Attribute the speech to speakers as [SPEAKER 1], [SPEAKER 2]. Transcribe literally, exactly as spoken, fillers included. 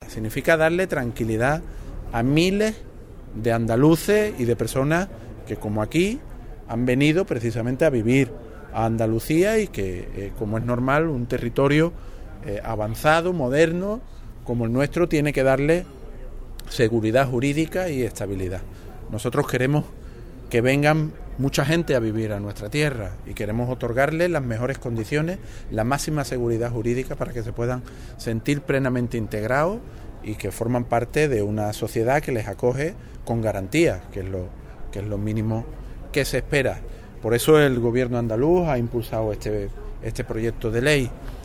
[SPEAKER 1] significa darle tranquilidad a miles de andaluces y de personas que, como aquí, han venido precisamente a vivir a Andalucía y que, eh, como es normal, un territorio eh, avanzado, moderno, como el nuestro, tiene que darle seguridad jurídica y estabilidad. Nosotros queremos que vengan mucha gente a vivir a nuestra tierra y queremos otorgarles las mejores condiciones, la máxima seguridad jurídica para que se puedan sentir plenamente integrados y que forman parte de una sociedad que les acoge con garantías, que es lo, que es lo mínimo que se espera. Por eso el gobierno andaluz ha impulsado este, este proyecto de ley.